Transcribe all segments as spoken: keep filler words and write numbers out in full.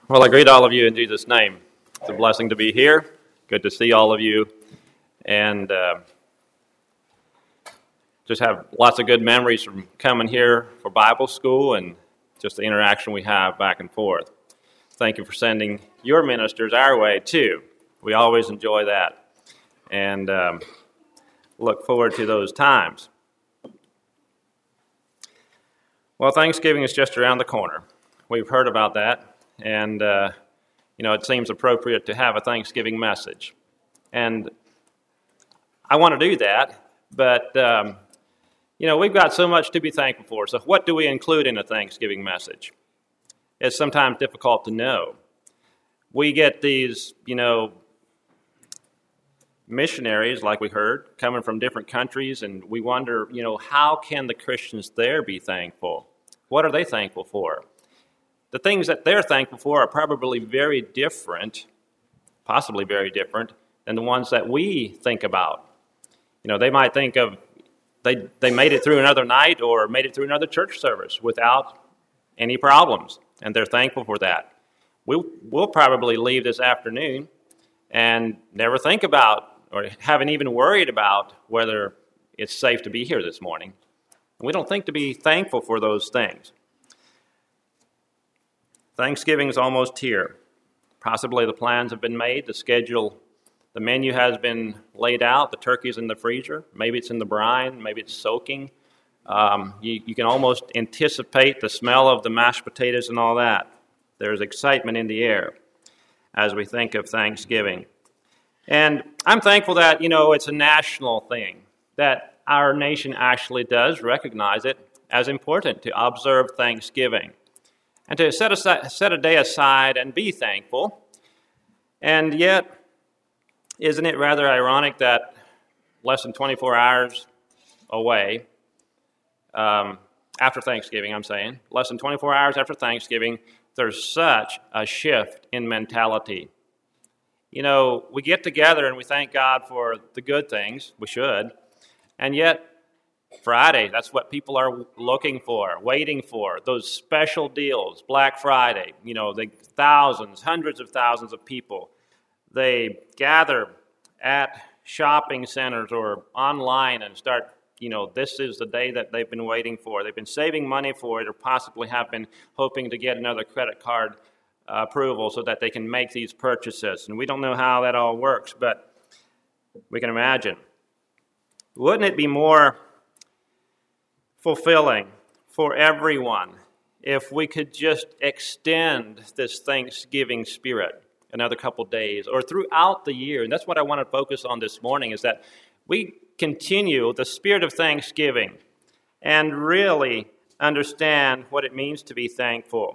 Well, I greet all of you in Jesus' name. It's a blessing to be here. Good to see all of you. And uh, just have lots of good memories from coming here for Bible school and just the interaction we have back and forth. Thank you for sending your ministers our way, too. We always enjoy that and um, look forward to those times. Well, Thanksgiving is just around the corner. We've heard about that. And, uh, you know, it seems appropriate to have a Thanksgiving message. And I want to do that, but, um, you know, we've got so much to be thankful for. So what do we include in a Thanksgiving message? It's sometimes difficult to know. We get these, you know, missionaries, like we heard, coming from different countries, and we wonder, you know, how can the Christians there be thankful? What are they thankful for? The things that they're thankful for are probably very different, possibly very different, than the ones that we think about. You know, they might think of, they, they made it through another night or made it through another church service without any problems, and they're thankful for that. We'll, we'll probably leave this afternoon and never think about or haven't even worried about whether it's safe to be here this morning. We don't think to be thankful for those things. Thanksgiving is almost here. Possibly the plans have been made, the schedule, the menu has been laid out, the turkey's in the freezer, maybe it's in the brine, maybe it's soaking. Um, you, you can almost anticipate the smell of the mashed potatoes and all that. There's excitement in the air as we think of Thanksgiving. And I'm thankful that, you know, it's a national thing, that our nation actually does recognize it as important to observe Thanksgiving. And to set, aside, set a day aside and be thankful. And yet, isn't it rather ironic that less than twenty-four hours away, um, after Thanksgiving, I'm saying, less than twenty-four hours after Thanksgiving, there's such a shift in mentality. You know, we get together and we thank God for the good things, we should, and yet, Friday, that's what people are looking for, waiting for, those special deals, Black Friday, you know, the thousands, hundreds of thousands of people, they gather at shopping centers or online and start, you know, this is the day that they've been waiting for. They've been saving money for it or possibly have been hoping to get another credit card uh, approval so that they can make these purchases. And we don't know how that all works, but we can imagine. Wouldn't it be more fulfilling for everyone if we could just extend this Thanksgiving spirit another couple days or throughout the year? And that's what I want to focus on this morning, is that we continue the spirit of Thanksgiving and really understand what it means to be thankful.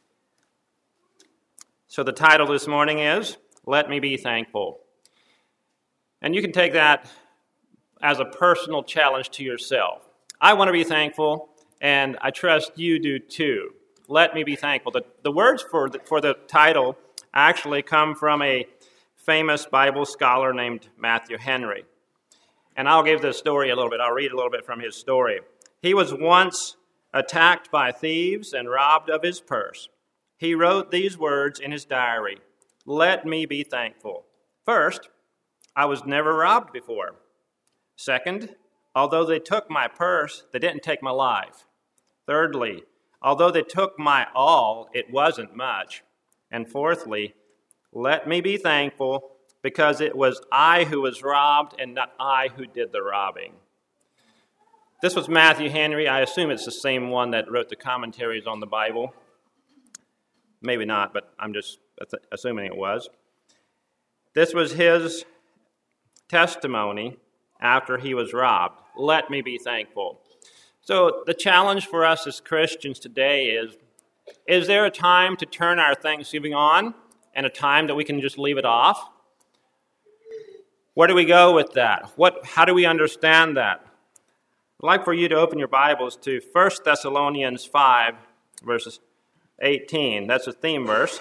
So the title this morning is, Let Me Be Thankful. And you can take that as a personal challenge to yourself. I want to be thankful, and I trust you do too. Let me be thankful. The, the words for the, for the title actually come from a famous Bible scholar named Matthew Henry. And I'll give this story a little bit. I'll read a little bit from his story. He was once attacked by thieves and robbed of his purse. He wrote these words in his diary, "Let me be thankful. First, I was never robbed before. Second, although they took my purse, they didn't take my life. Thirdly, although they took my all, it wasn't much. And fourthly, let me be thankful because it was I who was robbed and not I who did the robbing." This was Matthew Henry. I assume it's the same one that wrote the commentaries on the Bible. Maybe not, but I'm just assuming it was. This was his testimony after he was robbed. Let me be thankful. So the challenge for us as Christians today is, is there a time to turn our Thanksgiving on and a time that we can just leave it off? Where do we go with that? What? How do we understand that? I'd like for you to open your Bibles to First Thessalonians five, verses eighteen. That's a theme verse.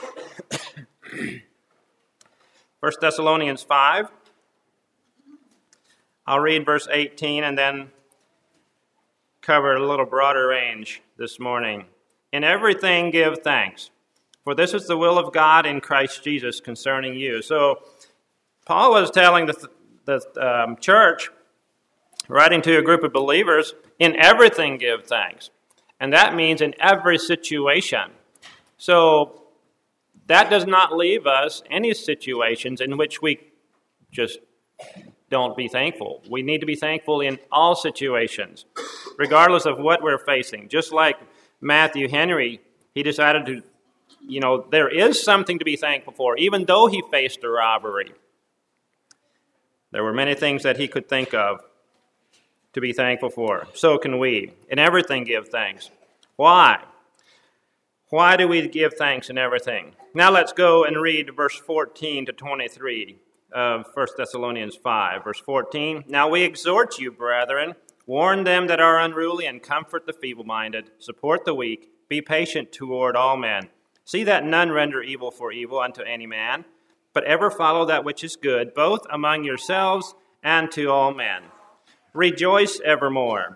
First Thessalonians five. I'll read verse eighteen and then cover a little broader range this morning. In everything give thanks, for this is the will of God in Christ Jesus concerning you. So Paul was telling the, the um, church, writing to a group of believers, in everything give thanks. And that means in every situation. So that does not leave us any situations in which we just don't be thankful. We need to be thankful in all situations, regardless of what we're facing. Just like Matthew Henry, he decided to, you know, there is something to be thankful for, even though he faced a robbery. There were many things that he could think of to be thankful for. So can we. In everything give thanks. Why? Why do we give thanks in everything? Now let's go and read verse fourteen to twenty-three of First Thessalonians five. Verse fourteen, now we exhort you, brethren, warn them that are unruly and comfort the feeble-minded, support the weak, be patient toward all men. See that none render evil for evil unto any man, but ever follow that which is good, both among yourselves and to all men. Rejoice evermore.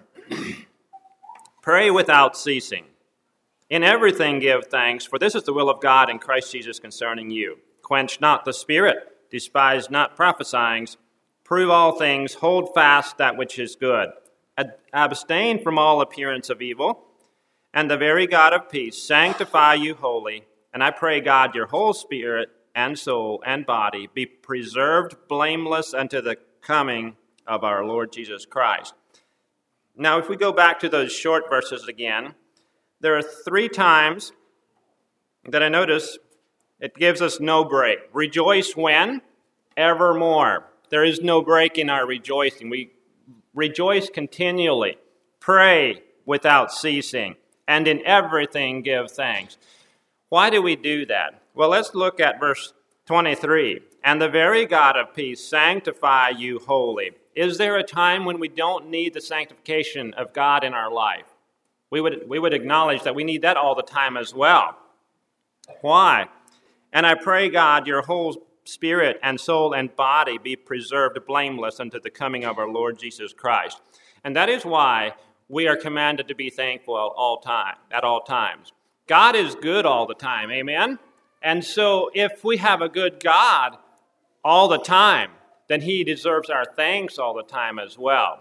Pray without ceasing. In everything give thanks, for this is the will of God in Christ Jesus concerning you. Quench not the spirit, despise not prophesying, prove all things, hold fast that which is good. Ad- abstain from all appearance of evil, and the very God of peace sanctify you wholly. And I pray God your whole spirit and soul and body be preserved blameless unto the coming of our Lord Jesus Christ. Now, if we go back to those short verses again, there are three times that I notice it gives us no break. Rejoice when? Evermore. There is no break in our rejoicing. We rejoice continually. Pray without ceasing. And in everything give thanks. Why do we do that? Well, let's look at verse twenty-three. And the very God of peace sanctify you wholly. Is there a time when we don't need the sanctification of God in our life? We would, we would acknowledge that we need that all the time as well. Why? And I pray, God, your whole spirit and soul and body be preserved blameless unto the coming of our Lord Jesus Christ. And that is why we are commanded to be thankful all time, at all times. God is good all the time, amen? And so if we have a good God all the time, then he deserves our thanks all the time as well.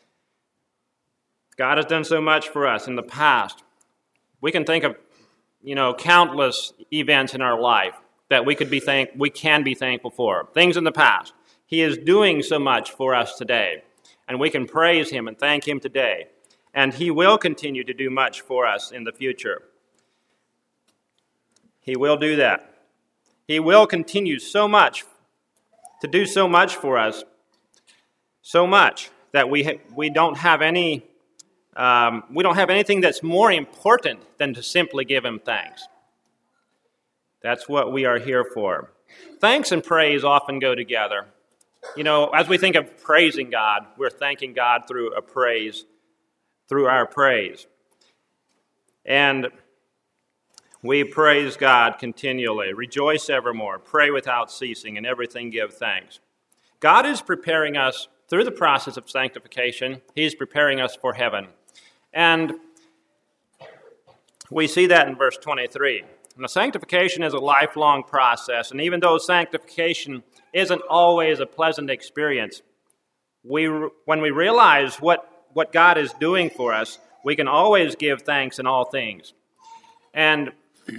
God has done so much for us in the past. We can think of, you know, countless events in our life that we could be thank we can be thankful for. Things in the past. He is doing so much for us today, and we can praise him and thank him today. And he will continue to do much for us in the future. He will do that. He will continue so much to do so much for us, so much that we ha- we don't have any. Um, we don't have anything that's more important than to simply give him thanks. That's what we are here for. Thanks and praise often go together. You know, as we think of praising God, we're thanking God through a praise, through our praise. And we praise God continually. Rejoice evermore. Pray without ceasing. And everything give thanks. God is preparing us through the process of sanctification. He's preparing us for heaven. And we see that in verse twenty-three. Now, sanctification is a lifelong process, and even though sanctification isn't always a pleasant experience, we when we realize what, what God is doing for us, we can always give thanks in all things. And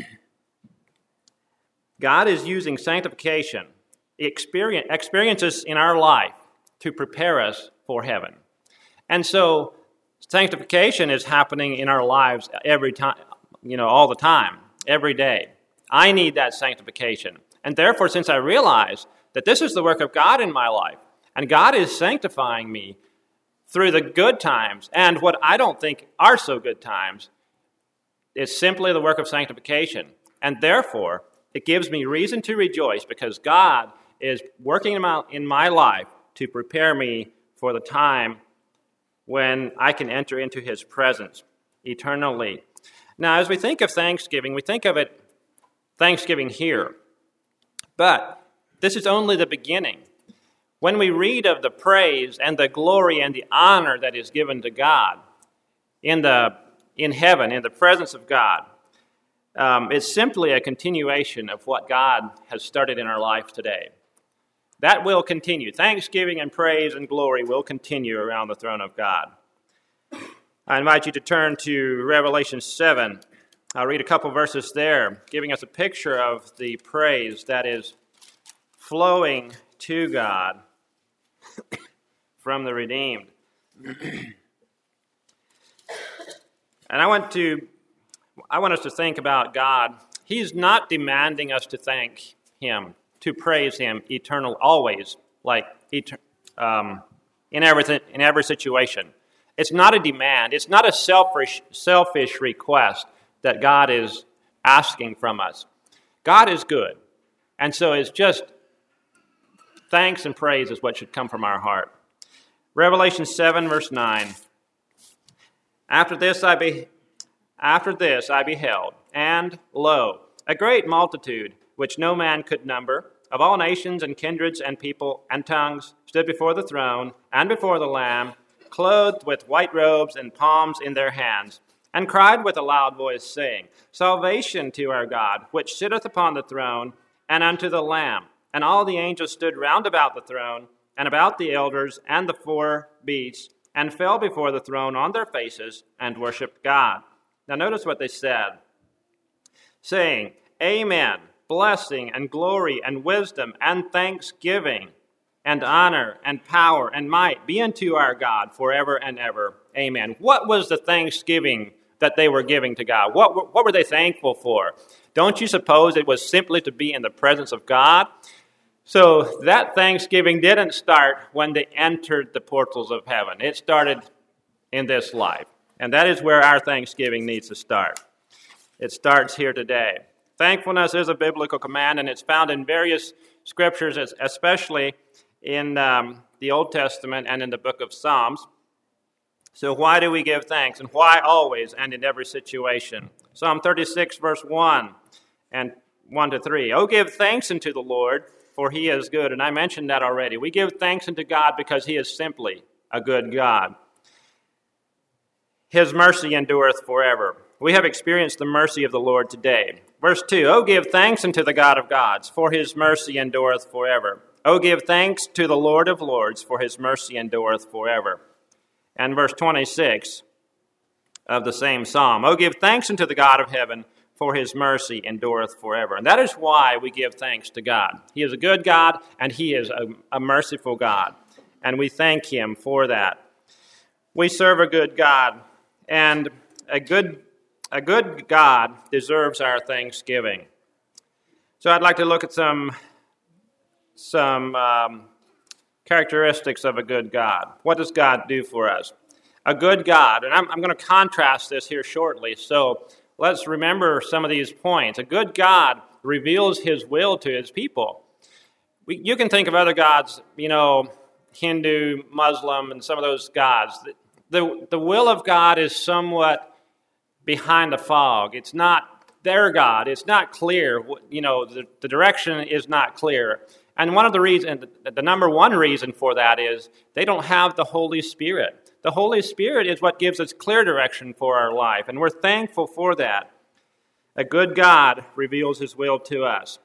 God is using sanctification, experience, experiences in our life, to prepare us for heaven. And so sanctification is happening in our lives every time, you know, all the time, every day. I need that sanctification. And therefore, since I realize that this is the work of God in my life, and God is sanctifying me through the good times and what I don't think are so good times, it's simply the work of sanctification. And therefore, it gives me reason to rejoice because God is working in my life to prepare me for the time when I can enter into his presence eternally. Now, as we think of Thanksgiving, we think of it, Thanksgiving here. But this is only the beginning. When we read of the praise and the glory and the honor that is given to God in the in heaven, in the presence of God, um, it's simply a continuation of what God has started in our life today. That will continue. Thanksgiving and praise and glory will continue around the throne of God. I invite you to turn to Revelation seven. I'll read a couple verses there, giving us a picture of the praise that is flowing to God from the redeemed. And I want to, I want us to think about God. He's not demanding us to thank Him, to praise Him eternal, always, like um, in everything, in every situation. It's not a demand. It's not a selfish, selfish request that God is asking from us. God is good, and so it's just thanks and praise is what should come from our heart. Revelation seven, verse nine. After this I be, after this I beheld, and lo, a great multitude, which no man could number, of all nations and kindreds and people and tongues, stood before the throne and before the Lamb, clothed with white robes and palms in their hands, and cried with a loud voice, saying, Salvation to our God, which sitteth upon the throne, and unto the Lamb. And all the angels stood round about the throne, and about the elders and the four beasts, and fell before the throne on their faces, and worshipped God. Now notice what they said, saying, Amen, blessing and glory and wisdom and thanksgiving and honor and power and might be unto our God forever and ever. Amen. What was the thanksgiving that they were giving to God? What, what were they thankful for? Don't you suppose it was simply to be in the presence of God? So that thanksgiving didn't start when they entered the portals of heaven. It started in this life. And that is where our thanksgiving needs to start. It starts here today. Thankfulness is a biblical command, and it's found in various scriptures, especially in um, the Old Testament and in the book of Psalms. So why do we give thanks, and why always and in every situation? Psalm thirty-six, verse one and one to three. Oh, give thanks unto the Lord, for He is good. And I mentioned that already. We give thanks unto God because He is simply a good God. His mercy endureth forever. We have experienced the mercy of the Lord today. Verse two, Oh, give thanks unto the God of gods, for His mercy endureth forever. Oh, give thanks to the Lord of lords, for His mercy endureth forever. And verse twenty-six of the same psalm, Oh, give thanks unto the God of heaven, for His mercy endureth forever. And that is why we give thanks to God. He is a good God, and He is a, a merciful God. And we thank Him for that. We serve a good God, and a good, a good God deserves our thanksgiving. So I'd like to look at some, some um, characteristics of a good God. What does God do for us? A good God, and I'm, I'm going to contrast this here shortly, so let's remember some of these points. A good God reveals His will to His people. We, you can think of other gods, you know, Hindu, Muslim, and some of those gods. The, the, the will of God is somewhat behind the fog. It's not their God. It's not clear. You know, the, the direction is not clear. And one of the reasons, the number one reason for that is they don't have the Holy Spirit. The Holy Spirit is what gives us clear direction for our life, and we're thankful for that. A good God reveals His will to us.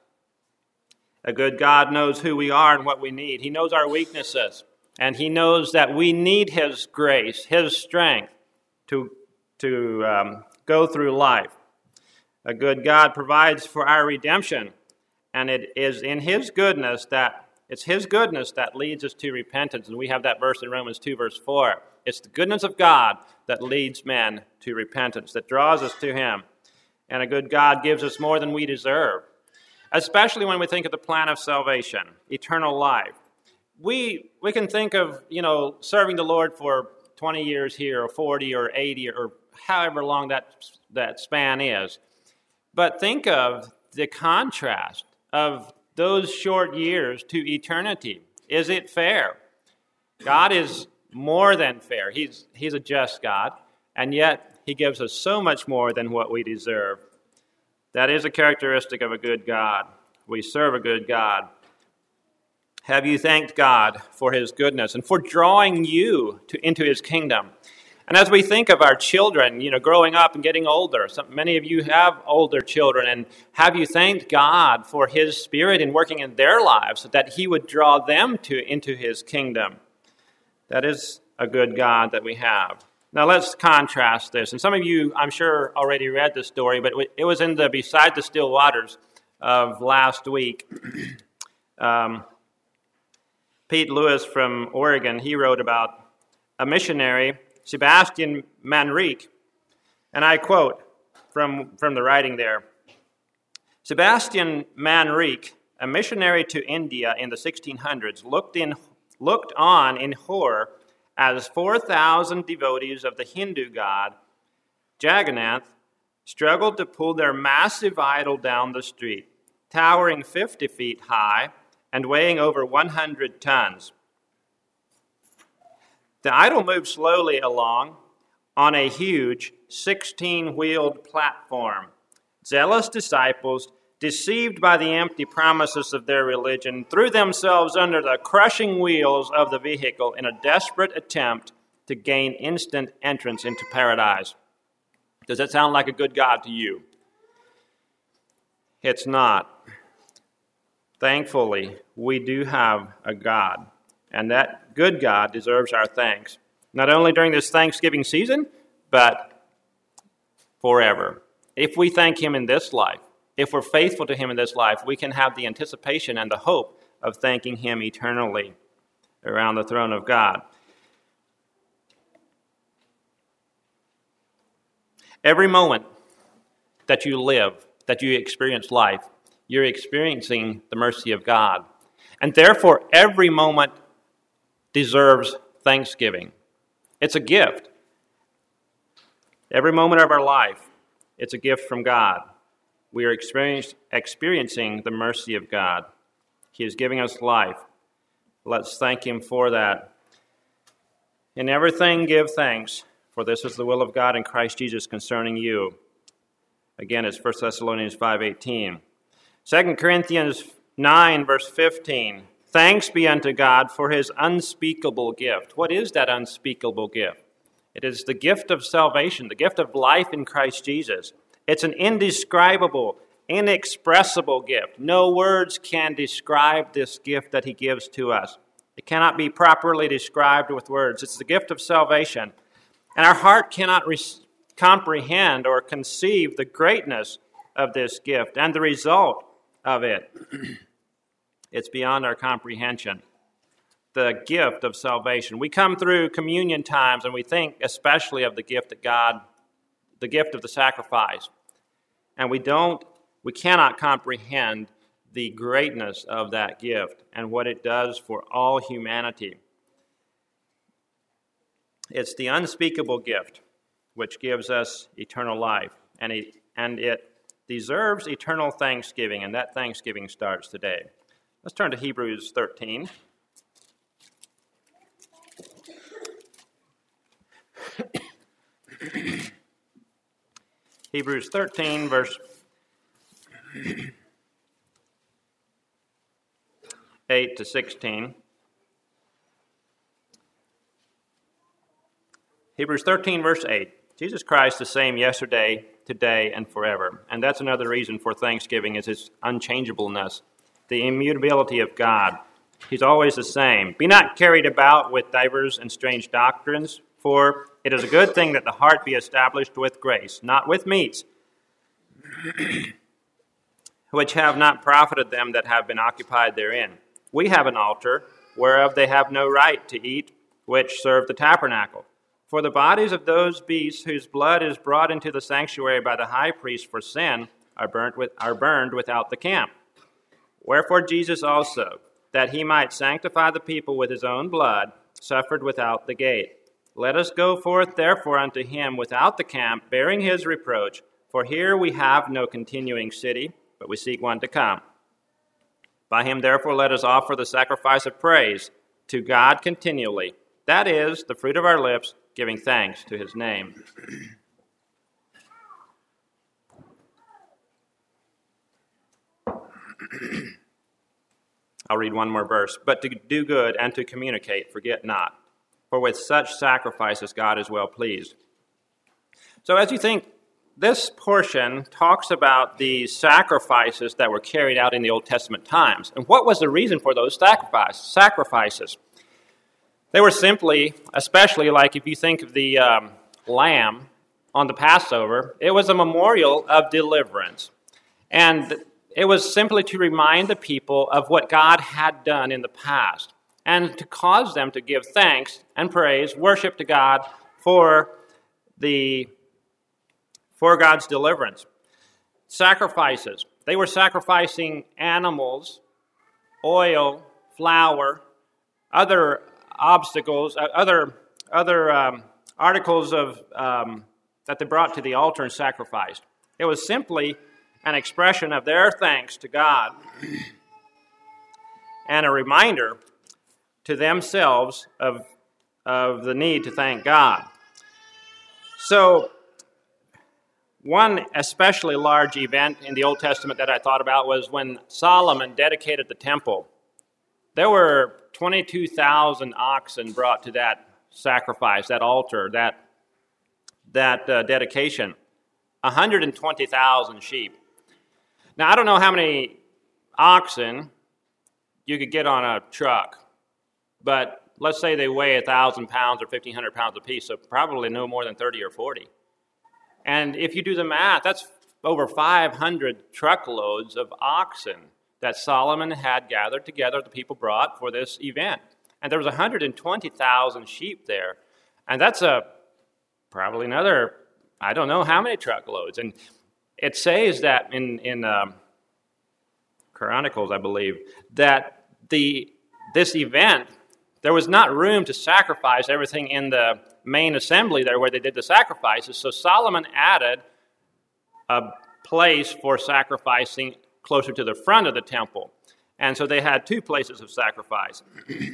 A good God knows who we are and what we need. He knows our weaknesses, and He knows that we need His grace, His strength to, to um, go through life. A good God provides for our redemption, and it is in His goodness that it's His goodness that leads us to repentance. And we have that verse in Romans two, verse four. It's the goodness of God that leads men to repentance, that draws us to Him. And a good God gives us more than we deserve, especially when we think of the plan of salvation, eternal life. We we can think of, you know, serving the Lord for twenty years here, or forty, or eighty, or however long that that span is. But think of the contrast of those short years to eternity. Is it fair? God is more than fair. He's, he's a just God, and yet He gives us so much more than what we deserve. That is a characteristic of a good God. We serve a good God. Have you thanked God for His goodness and for drawing you to, into His kingdom? And as we think of our children, you know, growing up and getting older, some, many of you have older children, and have you thanked God for His Spirit in working in their lives so that He would draw them to into His kingdom? That is a good God that we have. Now let's contrast this. And some of you, I'm sure, already read this story, but it was in the Beside the Still Waters of last week. Um, Pete Lewis from Oregon, he wrote about a missionary, Sebastian Manrique, and I quote from, from the writing there. Sebastian Manrique, a missionary to India in the sixteen hundreds, looked, in, looked on in horror as four thousand devotees of the Hindu god Jagannath struggled to pull their massive idol down the street, towering fifty feet high and weighing over one hundred tons. The idol moved slowly along on a huge sixteen-wheeled platform. Zealous disciples, deceived by the empty promises of their religion, threw themselves under the crushing wheels of the vehicle in a desperate attempt to gain instant entrance into paradise. Does that sound like a good God to you? It's not. Thankfully, we do have a God, and that good God deserves our thanks, not only during this Thanksgiving season, but forever. If we thank Him in this life, if we're faithful to Him in this life, we can have the anticipation and the hope of thanking Him eternally around the throne of God. Every moment that you live, that you experience life, you're experiencing the mercy of God. And therefore, every moment deserves thanksgiving. It's a gift. Every moment of our life, it's a gift from God. We are experience, experiencing the mercy of God. He is giving us life. Let's thank Him for that. In everything, give thanks, for this is the will of God in Christ Jesus concerning you. Again, it's First Thessalonians five eighteen. Second Corinthians nine, verse fifteen. Thanks be unto God for His unspeakable gift. What is that unspeakable gift? It is the gift of salvation, the gift of life in Christ Jesus. It's an indescribable, inexpressible gift. No words can describe this gift that He gives to us. It cannot be properly described with words. It's the gift of salvation. And our heart cannot re- comprehend or conceive the greatness of this gift and the result of it. It's beyond our comprehension. The gift of salvation. We come through communion times and we think especially of the gift that God, the gift of the sacrifice. And we don't, we cannot comprehend the greatness of that gift and what it does for all humanity. It's the unspeakable gift which gives us eternal life. And it, and it deserves eternal thanksgiving, and that thanksgiving starts today. Let's turn to Hebrews thirteen. Hebrews thirteen, verse eight to sixteen. Hebrews thirteen, verse eight. Jesus Christ the same yesterday, today, and forever. And that's another reason for thanksgiving, is His unchangeableness, the immutability of God. He's always the same. Be not carried about with divers and strange doctrines, for it is a good thing that the heart be established with grace, not with meats, which have not profited them that have been occupied therein. We have an altar, whereof they have no right to eat, which serve the tabernacle. For the bodies of those beasts whose blood is brought into the sanctuary by the high priest for sin are burnt with, are burned without the camp. Wherefore Jesus also, that He might sanctify the people with His own blood, suffered without the gate. Let us go forth therefore unto Him without the camp, bearing His reproach. For here we have no continuing city, but we seek one to come. By Him therefore let us offer the sacrifice of praise to God continually. That is, the fruit of our lips, giving thanks to His name. I'll read one more verse. But to do good and to communicate, forget not. for with such sacrifices God is well pleased. So as you think, this portion talks about the sacrifices that were carried out in the Old Testament times. And what was the reason for those sacrifice, sacrifices? They were simply, especially like if you think of the um, lamb on the Passover, it was a memorial of deliverance. And it was simply to remind the people of what God had done in the past and to cause them to give thanks and praise, worship to God for the for God's deliverance. Sacrifices. They were sacrificing animals, oil, flour, other obstacles, other other um, articles of um, that they brought to the altar and sacrificed. It was simply an expression of their thanks to God and a reminder to themselves of, of the need to thank God. So, one especially large event in the Old Testament that I thought about was when Solomon dedicated the temple. There were twenty-two thousand oxen brought to that sacrifice, that altar, that, that uh, dedication. one hundred twenty thousand sheep. Now, I don't know how many oxen you could get on a truck, but let's say they weigh one thousand pounds or fifteen hundred pounds apiece, so probably no more than thirty or forty. And if you do the math, that's over five hundred truckloads of oxen that Solomon had gathered together, the people brought for this event. And there was one hundred twenty thousand sheep there. And that's a probably another, I don't know how many truckloads. And it says that in, in um, Chronicles, I believe, that the this event, there was not room to sacrifice everything in the main assembly there where they did the sacrifices. So Solomon added a place for sacrificing closer to the front of the temple. And so they had two places of sacrifice.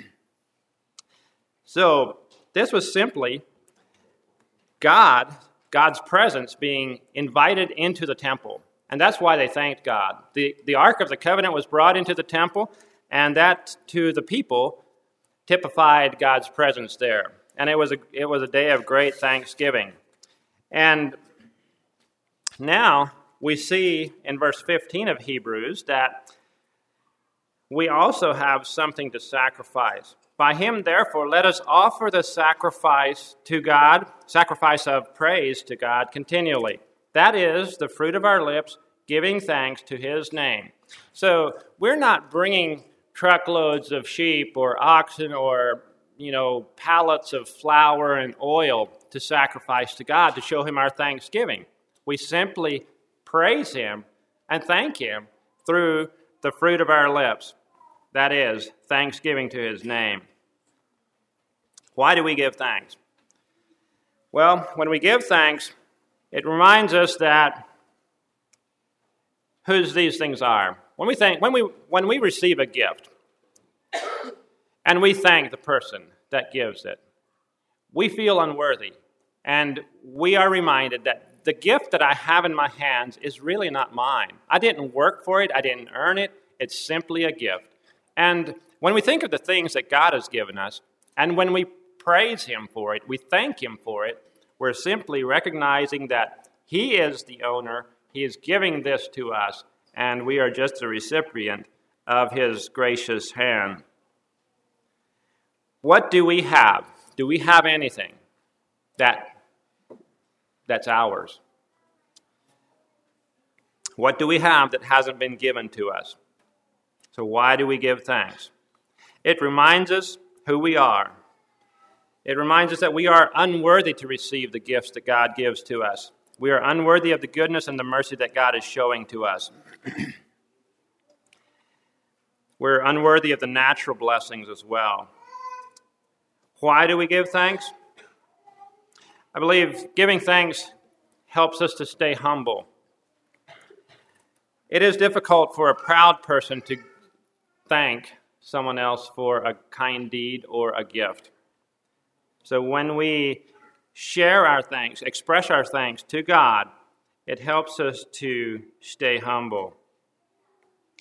So this was simply God, God's presence being invited into the temple. And that's why they thanked God. The, the Ark of the Covenant was brought into the temple, and that to the people typified God's presence there. And it was a, it was a day of great thanksgiving. And now we see in verse fifteen of Hebrews that we also have something to sacrifice. By him, therefore, let us offer the sacrifice to God, sacrifice of praise to God continually. That is the fruit of our lips, giving thanks to his name. So we're not bringing truckloads of sheep or oxen or, you know, pallets of flour and oil to sacrifice to God to show him our thanksgiving. We simply praise him and thank him through the fruit of our lips. That is, thanksgiving to his name. Why do we give thanks? Well, when we give thanks, it reminds us that whose these things are. When we thank, when we when we receive a gift and we thank the person that gives it, we feel unworthy, and we are reminded that the gift that I have in my hands is really not mine. I didn't work for it. I didn't earn it. It's simply a gift. And when we think of the things that God has given us, and when we praise him for it, we thank him for it, we're simply recognizing that he is the owner, he is giving this to us, and we are just a recipient of his gracious hand. What do we have? Do we have anything that that's ours? What do we have that hasn't been given to us? So why do we give thanks? It reminds us who we are. It reminds us that we are unworthy to receive the gifts that God gives to us. We are unworthy of the goodness and the mercy that God is showing to us. We're unworthy of the natural blessings as well. Why do we give thanks? I believe giving thanks helps us to stay humble. It is difficult for a proud person to thank someone else for a kind deed or a gift. So when we share our thanks, express our thanks to God, it helps us to stay humble.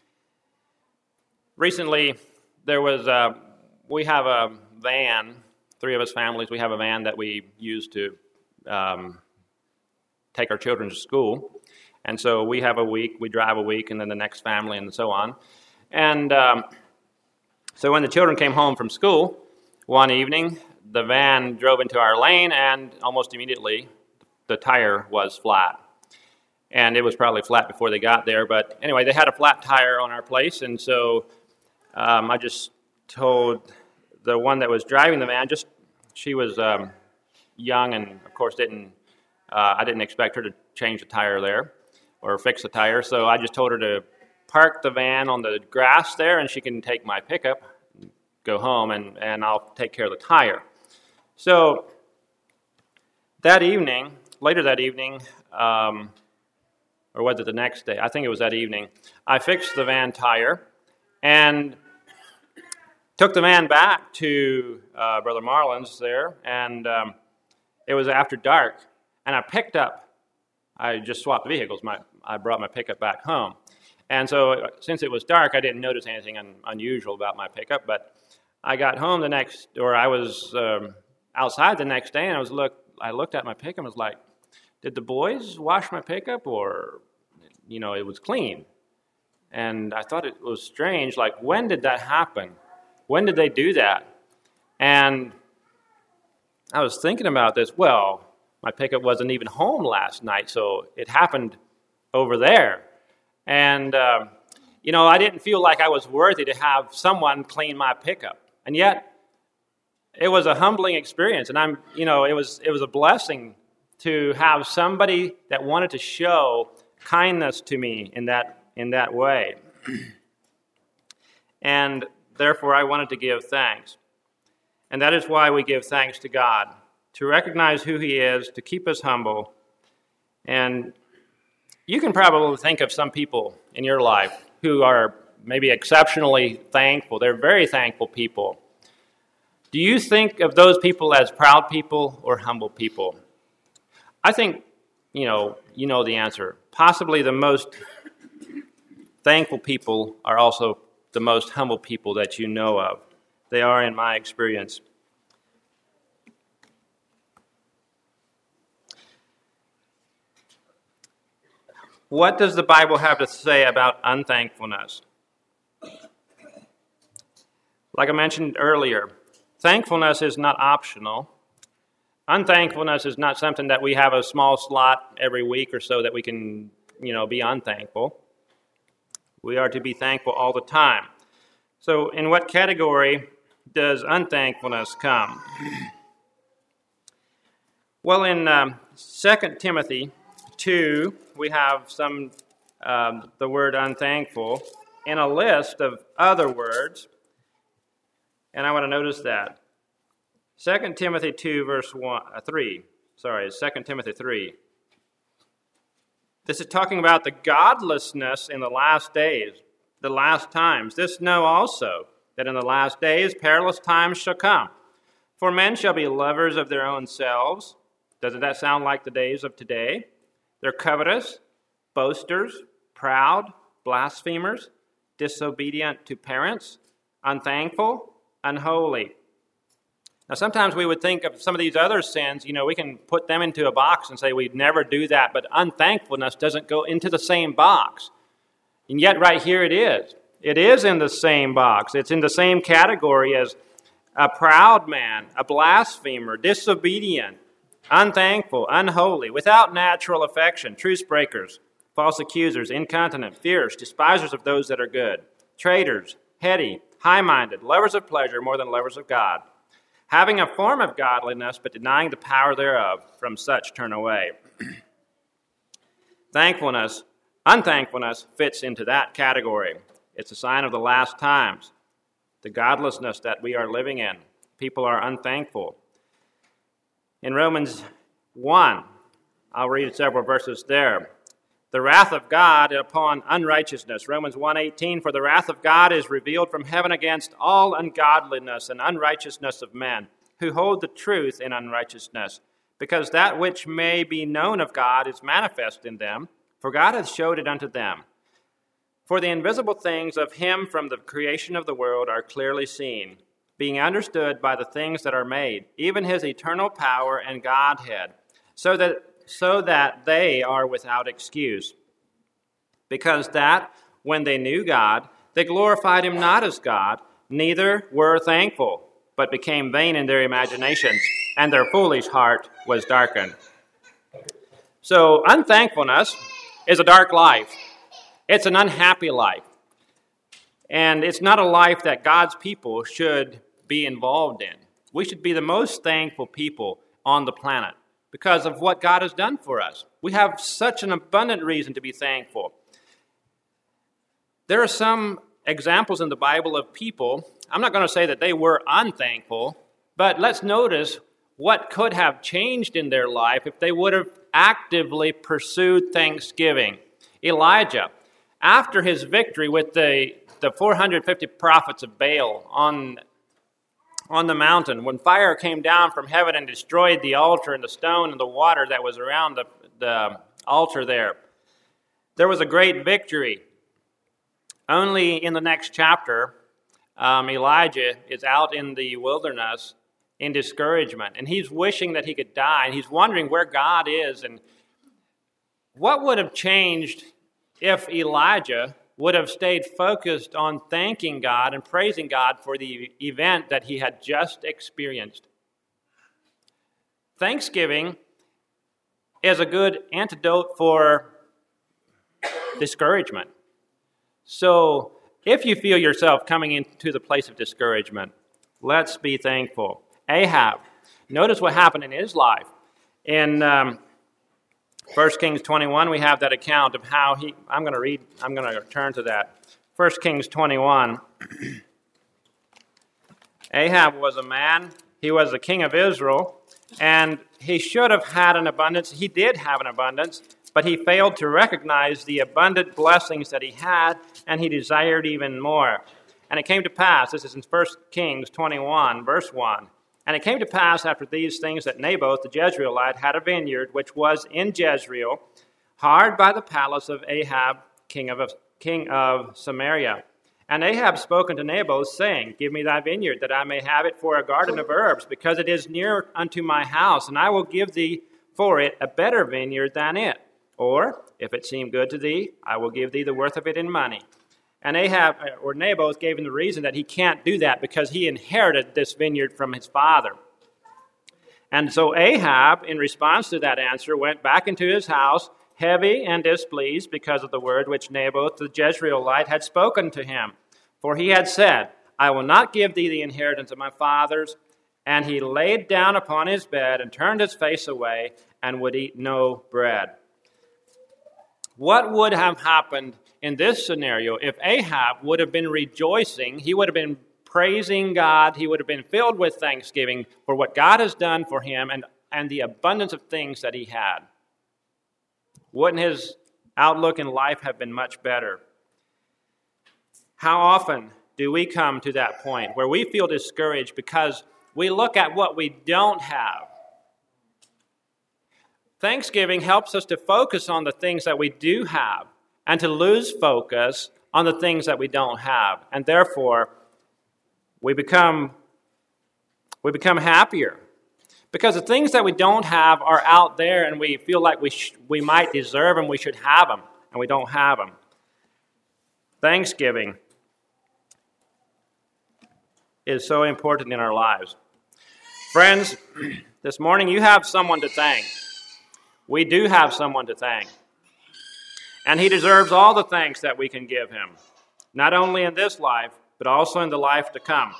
Recently, there was a, we have a van three of us families, we have a van that we use to um, take our children to school. And so we have a week, we drive a week, and then the next family, and so on. And um, so when the children came home from school one evening, the van drove into our lane, and almost immediately the tire was flat. And it was probably flat before they got there. But anyway, they had a flat tire on our place, and so um, I just told the one that was driving the van, just she was um, young and, of course, didn't uh, I didn't expect her to change the tire there or fix the tire. So I just told her to park the van on the grass there, and she can take my pickup, go home, and, and I'll take care of the tire. So that evening, later that evening, um, or was it the next day? I think it was that evening, I fixed the van tire and took the van back to uh, Brother Marlin's there, and um, it was after dark, and I picked up, I just swapped vehicles, my, I brought my pickup back home. And so since it was dark, I didn't notice anything un, unusual about my pickup, but I got home the next, or I was um, outside the next day, and I was look. I looked at my pickup and was like, did the boys wash my pickup, or, you know, it was clean? And I thought it was strange, like, when did that happen? When did they do that? And I was thinking about this. Well, my pickup wasn't even home last night, so it happened over there. And, um, you know, I didn't feel like I was worthy to have someone clean my pickup. And yet, it was a humbling experience. And I'm, you know, it was it was a blessing to have somebody that wanted to show kindness to me in that in that way. And therefore, I wanted to give thanks. And that is why we give thanks to God, to recognize who He is, to keep us humble. And you can probably think of some people in your life who are maybe exceptionally thankful. They're very thankful people. Do you think of those people as proud people or humble people? I think, you know, you know the answer. Possibly the most thankful people are also the most humble people that you know of. They are, in my experience. What does the Bible have to say about unthankfulness? Like I mentioned earlier, thankfulness is not optional. Unthankfulness is not something that we have a small slot every week or so that we can, you know, be unthankful. We are to be thankful all the time. So in what category does unthankfulness come? Well, in um, Second Timothy two, we have some um, the word unthankful in a list of other words, and I want to notice that. Second Timothy two, verse one, uh, three. Sorry, Second Timothy three. This is talking about the godlessness in the last days, the last times. This know also, that in the last days perilous times shall come. For men shall be lovers of their own selves. Doesn't that sound like the days of today? They're covetous, boasters, proud, blasphemers, disobedient to parents, unthankful, unholy. Now, sometimes we would think of some of these other sins, you know, we can put them into a box and say we'd never do that, but unthankfulness doesn't go into the same box. And yet right here it is. It is in the same box. It's in the same category as a proud man, a blasphemer, disobedient, unthankful, unholy, without natural affection, truce breakers, false accusers, incontinent, fierce, despisers of those that are good, traitors, heady, high-minded, lovers of pleasure more than lovers of God, having a form of godliness but denying the power thereof. From such turn away. Thankfulness, unthankfulness fits into that category. It's a sign of the last times, the godlessness that we are living in. People are unthankful. In Romans one, I'll read several verses there. The wrath of God upon unrighteousness. Romans one eighteen, for the wrath of God is revealed from heaven against all ungodliness and unrighteousness of men, who hold the truth in unrighteousness, because that which may be known of God is manifest in them, for God hath showed it unto them. For the invisible things of him from the creation of the world are clearly seen, being understood by the things that are made, even his eternal power and Godhead, so that so that they are without excuse. Because that, when they knew God, they glorified him not as God, neither were thankful, but became vain in their imaginations, and their foolish heart was darkened. So unthankfulness is a dark life. It's an unhappy life. And it's not a life that God's people should be involved in. We should be the most thankful people on the planet because of what God has done for us. We have such an abundant reason to be thankful. There are some examples in the Bible of people, I'm not going to say that they were unthankful, but let's notice what could have changed in their life if they would have actively pursued thanksgiving. Elijah, after his victory with the, the four hundred fifty prophets of Baal on, on the mountain, when fire came down from heaven and destroyed the altar and the stone and the water that was around the, the altar there, there was a great victory. Only in the next chapter, um, Elijah is out in the wilderness in discouragement, and he's wishing that he could die, and he's wondering where God is, and what would have changed if Elijah would have stayed focused on thanking God and praising God for the event that he had just experienced. Thanksgiving is a good antidote for discouragement. So if you feel yourself coming into the place of discouragement, let's be thankful. Ahab, notice what happened in his life. In um, First Kings twenty-one, we have that account of how he, I'm going to read, I'm going to turn to that. First Kings twenty-one. Ahab was a man, he was the king of Israel, and he should have had an abundance. He did have an abundance, but he failed to recognize the abundant blessings that he had, and he desired even more. And it came to pass, this is in First Kings twenty-one, verse one, and it came to pass after these things that Naboth the Jezreelite had a vineyard which was in Jezreel, hard by the palace of Ahab, king of, king of Samaria. And Ahab spoke unto Naboth, saying, Give me thy vineyard, that I may have it for a garden of herbs, because it is near unto my house, and I will give thee for it a better vineyard than it. Or, if it seem good to thee, I will give thee the worth of it in money. And Ahab, or Naboth, gave him the reason that he can't do that because he inherited this vineyard from his father. And so Ahab, in response to that answer, went back into his house, heavy and displeased because of the word which Naboth the Jezreelite had spoken to him. For he had said, I will not give thee the inheritance of my fathers. And he laid down upon his bed and turned his face away and would eat no bread. What would have happened in this scenario if Ahab would have been rejoicing? He would have been praising God. He would have been filled with thanksgiving for what God has done for him and, and the abundance of things that he had. Wouldn't his outlook in life have been much better? How often do we come to that point where we feel discouraged because we look at what we don't have? Thanksgiving helps us to focus on the things that we do have and to lose focus on the things that we don't have. And therefore, we become, we become happier. Because the things that we don't have are out there and we feel like we, sh- we might deserve them, we should have them, and we don't have them. Thanksgiving is so important in our lives. Friends, this morning you have someone to thank. We do have someone to thank. And he deserves all the thanks that we can give him, not only in this life, but also in the life to come.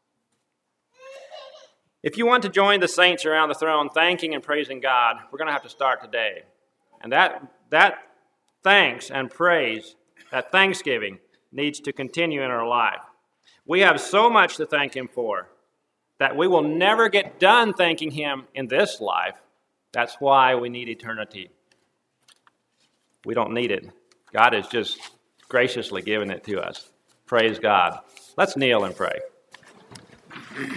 If you want to join the saints around the throne thanking and praising God, we're going to have to start today. And that, that thanks and praise, that thanksgiving, needs to continue in our life. We have so much to thank him for that we will never get done thanking him in this life. That's why we need eternity. We don't need it. God has just graciously given it to us. Praise God. Let's kneel and pray.